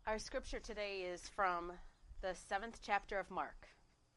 Our scripture today is from the 7th chapter of Mark.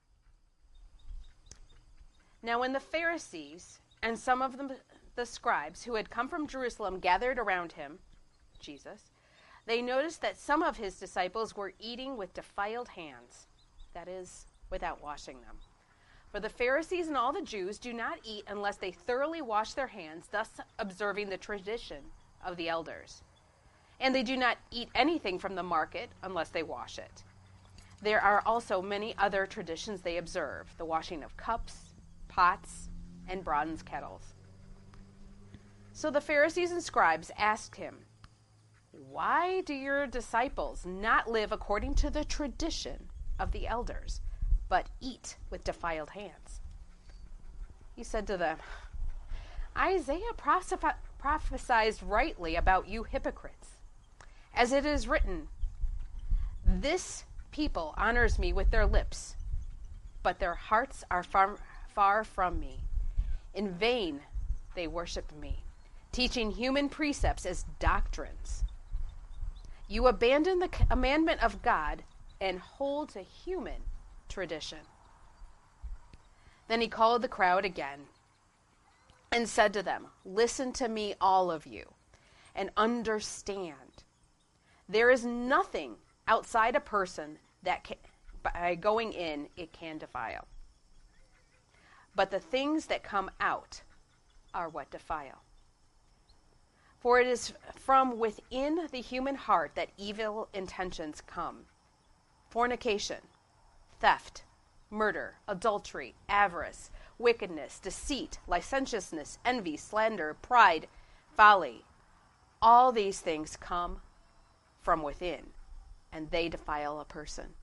Now when the Pharisees and some of the scribes who had come from Jerusalem gathered around him, Jesus, they noticed that some of his disciples were eating with defiled hands, that is, without washing them. For the Pharisees and all the Jews do not eat unless they thoroughly wash their hands, thus observing the tradition of the elders. And they do not eat anything from the market unless they wash it. There are also many other traditions they observe, the washing of cups, pots, and bronze kettles. So the Pharisees and scribes asked him, "Why do your disciples not live according to the tradition of the elders, but eat with defiled hands?" He said to them, "Isaiah prophesied rightly about you hypocrites. As it is written, 'This people honors me with their lips, but their hearts are far from me. In vain they worship me, teaching human precepts as doctrines. You abandon the commandment of God and hold to human tradition.'" Then he called the crowd again and said to them, "Listen to me, all of you, and understand. There is nothing outside a person that by going in it can defile. But the things that come out are what defile. For it is from within the human heart that evil intentions come: fornication, theft, murder, adultery, avarice, wickedness, deceit, licentiousness, envy, slander, pride, folly. All these things come from within, and they defile a person."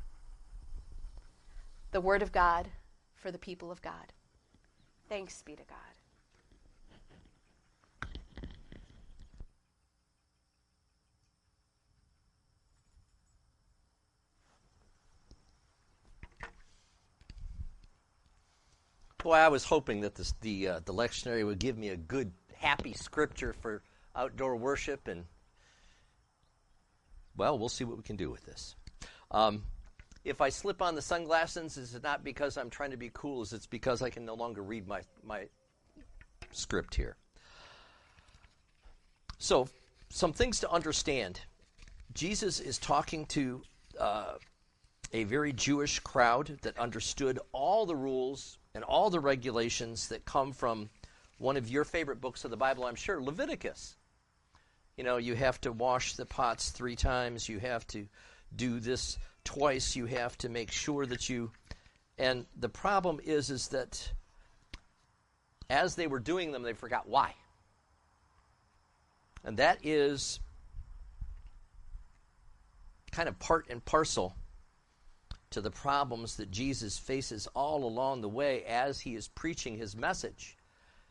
The word of God for the people of God. Thanks be to God. Boy, I was hoping that the lectionary would give me a good, happy scripture for outdoor worship, and, well, we'll see what we can do with this. If I slip on the sunglasses, it's not because I'm trying to be cool, it's because I can no longer read my script here. So, some things to understand. Jesus is talking to a very Jewish crowd that understood all the rules and all the regulations that come from one of your favorite books of the Bible, I'm sure, Leviticus. You know, you have to wash the pots 3 times, you have to do this twice, you have to make sure that you... And the problem is that as they were doing them, they forgot why. And that is kind of part and parcel to the problems that Jesus faces all along the way as he is preaching his message.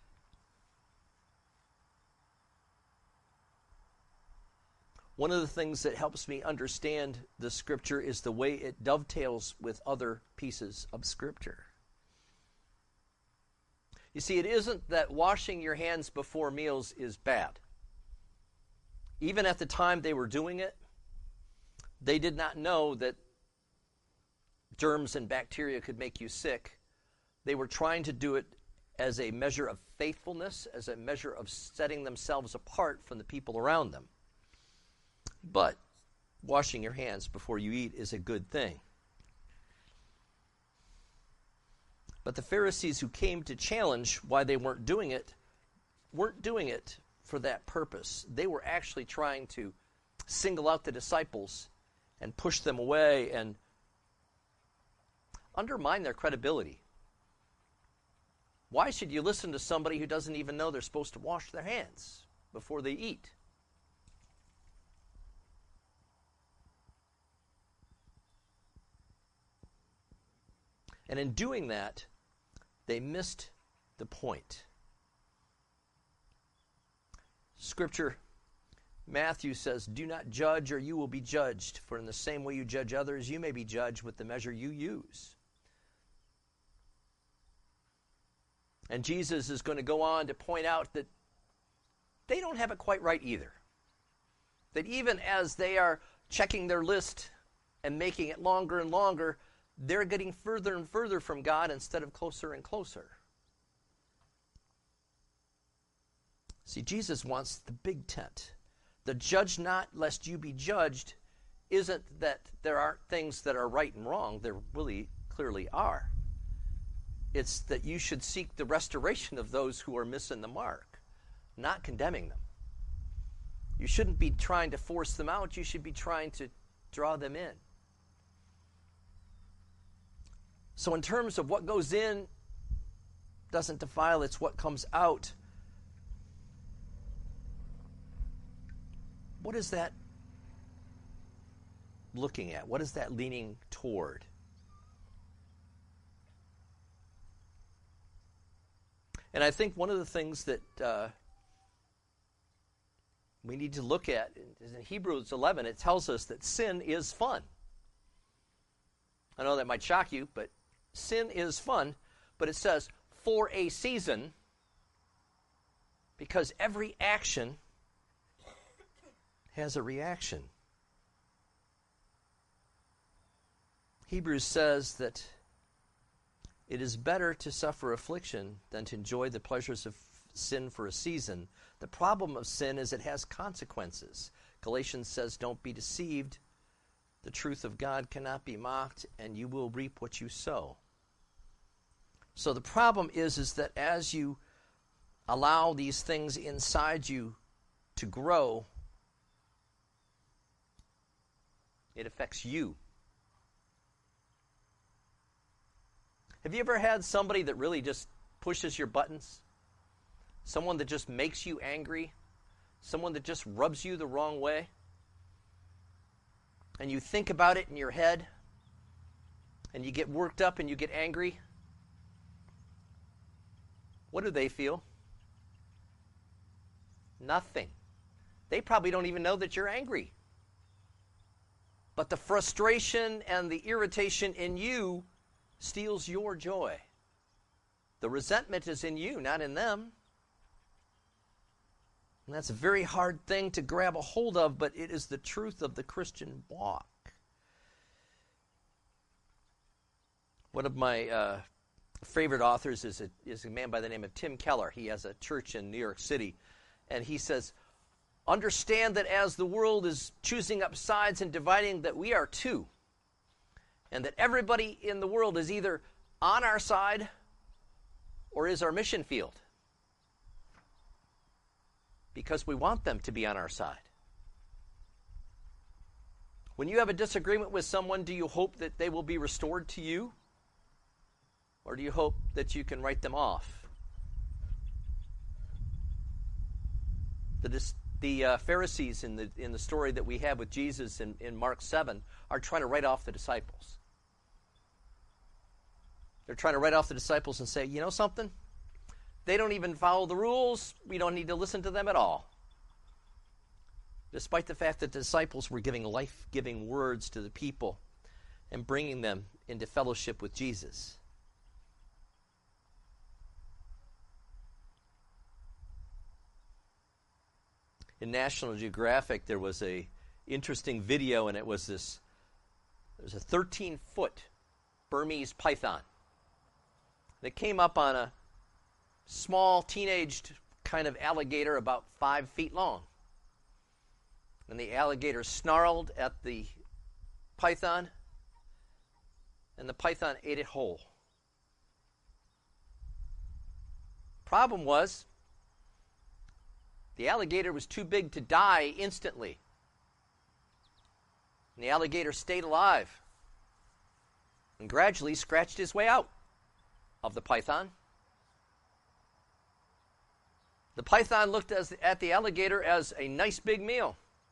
One of the things that helps me understand the scripture is the way it dovetails with other pieces of scripture. You see, it isn't that washing your hands before meals is bad. Even at the time they were doing it, they did not know that germs and bacteria could make you sick. They were trying to do it as a measure of faithfulness, as a measure of setting themselves apart from the people around them. But washing your hands before you eat is a good thing. But the Pharisees who came to challenge why they weren't doing it for that purpose. They were actually trying to single out the disciples and push them away and undermine their credibility. Why should you listen to somebody who doesn't even know they're supposed to wash their hands before they eat? And in doing that, they missed the point. Scripture, Matthew says, "Do not judge or you will be judged, for in the same way you judge others, you may be judged with the measure you use." And Jesus is going to go on to point out that they don't have it quite right either. That even as they are checking their list and making it longer and longer, they're getting further and further from God instead of closer and closer. See, Jesus wants the big tent. The judge not lest you be judged isn't that there aren't things that are right and wrong. There really clearly are. It's that you should seek the restoration of those who are missing the mark, not condemning them. You shouldn't be trying to force them out. You should be trying to draw them in. So in terms of what goes in doesn't defile, it's what comes out. What is that looking at? What is that leaning toward? And I think one of the things that we need to look at is in Hebrews 11, it tells us that sin is fun. I know that might shock you, but sin is fun. But it says, for a season, because every action has a reaction. Hebrews says that it is better to suffer affliction than to enjoy the pleasures of sin for a season. The problem of sin is it has consequences. Galatians says, don't be deceived. The truth of God cannot be mocked, and you will reap what you sow. So the problem is that as you allow these things inside you to grow, it affects you. Have you ever had somebody that really just pushes your buttons? Someone that just makes you angry? Someone that just rubs you the wrong way? And you think about it in your head, and you get worked up and you get angry? What do they feel? Nothing. They probably don't even know that you're angry. But the frustration and the irritation in you steals your joy. The resentment is in you, not in them. And that's a very hard thing to grab a hold of, but it is the truth of the Christian walk. One of my favorite authors is a man by the name of Tim Keller. He has a church in New York City, and he says, understand that as the world is choosing up sides and dividing, that we are two. And that everybody in the world is either on our side or is our mission field. Because we want them to be on our side. When you have a disagreement with someone, do you hope that they will be restored to you? Or do you hope that you can write them off? The Pharisees in the story that we have with Jesus in Mark 7 are trying to write off the disciples. They're trying to write off the disciples and say, you know something? They don't even follow the rules. We don't need to listen to them at all. Despite the fact that the disciples were giving life-giving words to the people and bringing them into fellowship with Jesus. In National Geographic, there was a interesting video, and it was there's a 13-foot Burmese python. It came up on a small, teenaged kind of alligator about 5 feet long. And the alligator snarled at the python, and the python ate it whole. Problem was, the alligator was too big to die instantly. And the alligator stayed alive and gradually scratched his way out of the python. The python looked at the alligator as a nice big meal.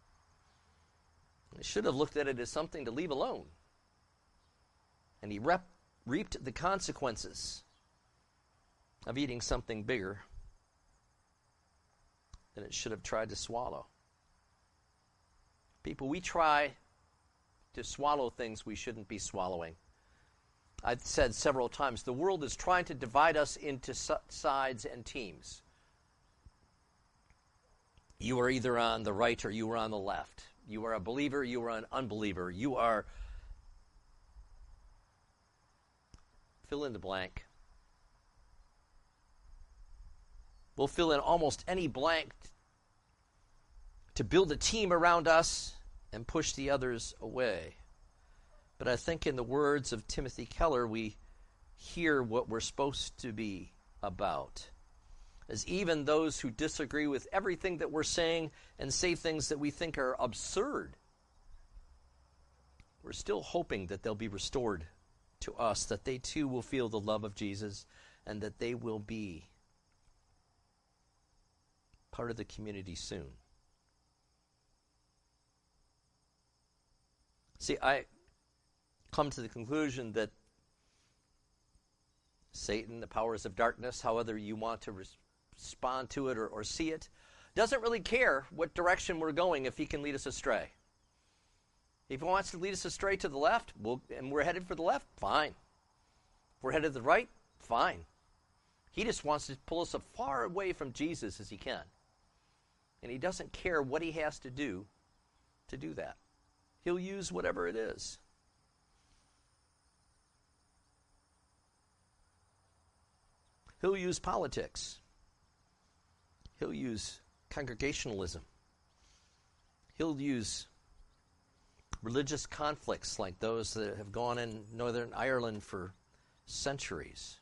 It should have looked at it as something to leave alone. And he reaped the consequences of eating something bigger than it should have tried to swallow. People, we try to swallow things we shouldn't be swallowing. I've said several times, the world is trying to divide us into sides and teams. You are either on the right or you are on the left. You are a believer, you are an unbeliever. You are fill in the blank. We'll fill in almost any blank to build a team around us and push the others away. But I think in the words of Timothy Keller, we hear what we're supposed to be about. As even those who disagree with everything that we're saying and say things that we think are absurd, we're still hoping that they'll be restored to us, that they too will feel the love of Jesus, and that they will be part of the community soon. See, I come to the conclusion that Satan, the powers of darkness, however you want to respond to it or see it, doesn't really care what direction we're going if he can lead us astray. If he wants to lead us astray to the left, and we're headed for the left, fine. If we're headed to the right, fine. He just wants to pull us as far away from Jesus as he can. And he doesn't care what he has to do that. He'll use whatever it is. He'll use politics. He'll use congregationalism. He'll use religious conflicts like those that have gone in Northern Ireland for centuries.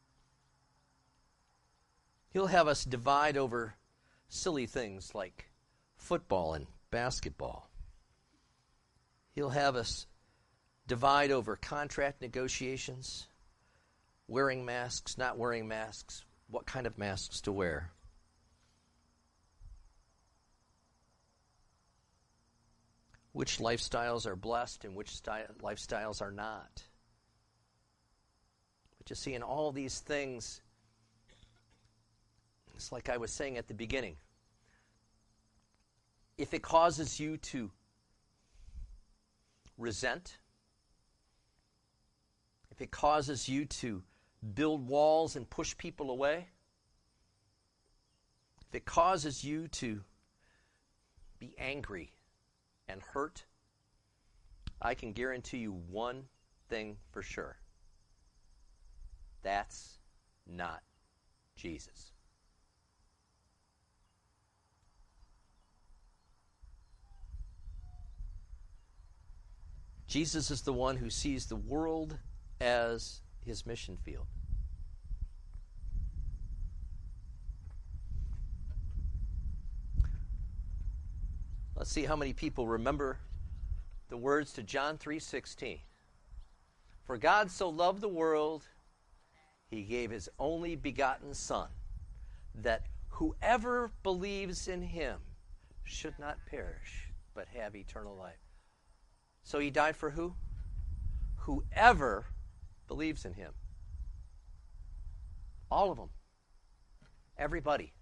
He'll have us divide over silly things like football and basketball. He'll have us divide over contract negotiations, wearing masks, not wearing masks, what kind of masks to wear. Which lifestyles are blessed and which lifestyles are not. But you see, in all these things, it's like I was saying at the beginning. If it causes you to resent, if it causes you to build walls and push people away, if it causes you to be angry and hurt, I can guarantee you one thing for sure. That's not Jesus. Jesus is the one who sees the world as his mission field. Let's see how many people remember the words to John 3:16. For God so loved the world, he gave his only begotten Son, that whoever believes in him should not perish, but have eternal life. So he died for who? Whoever believes in him. All of them. Everybody.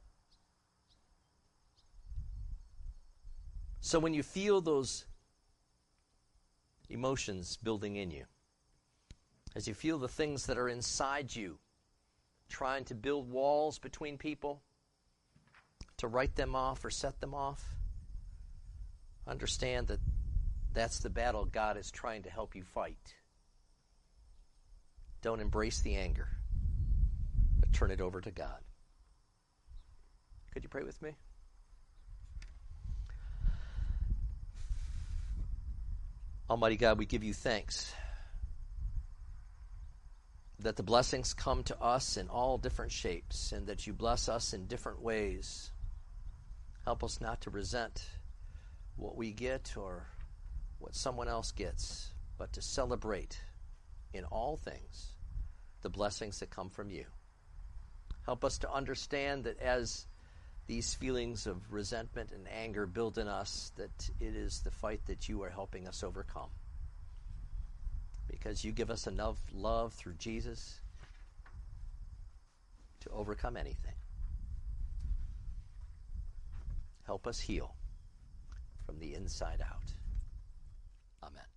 So when you feel those emotions building in you, as you feel the things that are inside you, trying to build walls between people, to write them off or set them off, understand that that's the battle God is trying to help you fight. Don't embrace the anger, but turn it over to God. Could you pray with me? Almighty God, we give you thanks that the blessings come to us in all different shapes and that you bless us in different ways. Help us not to resent what we get or what someone else gets, but to celebrate in all things the blessings that come from you. Help us to understand that as these feelings of resentment and anger build in us, that it is the fight that you are helping us overcome. Because you give us enough love through Jesus to overcome anything. Help us heal from the inside out. Amen.